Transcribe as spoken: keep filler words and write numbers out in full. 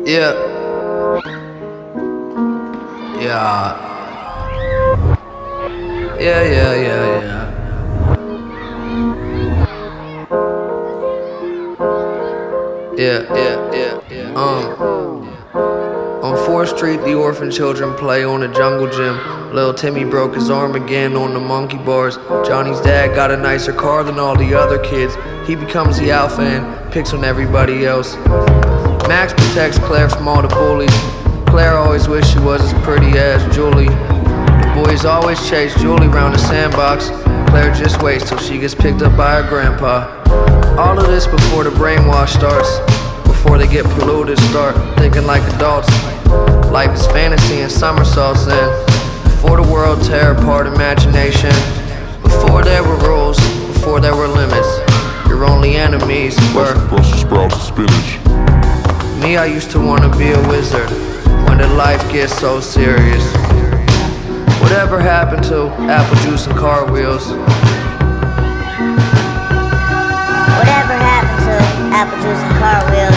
Yeah. Yeah. Yeah, yeah, yeah, yeah. Yeah, yeah, yeah, yeah. Um. On fourth Street, the orphan children play on the jungle gym. Lil Timmy broke his arm again on the monkey bars. Johnny's dad got a nicer car than all the other kids. He becomes the alpha and picks on everybody else. Max protects Claire from all the bullies. Claire always wished she was as pretty as Julie. The boys always chase Julie round the sandbox. Claire just waits till she gets picked up by her grandpa. All of this before the brainwash starts. Before they get polluted, start thinking like adults. Life is fantasy and somersaults in. Before the world tear apart imagination. Before there were rules, before there were limits. Your only enemies were Brussels sprouts and spinach. Me, I used to wanna be a wizard. When did life get so serious? Whatever happened to apple juice and car wheels? Whatever happened to apple juice and car wheels?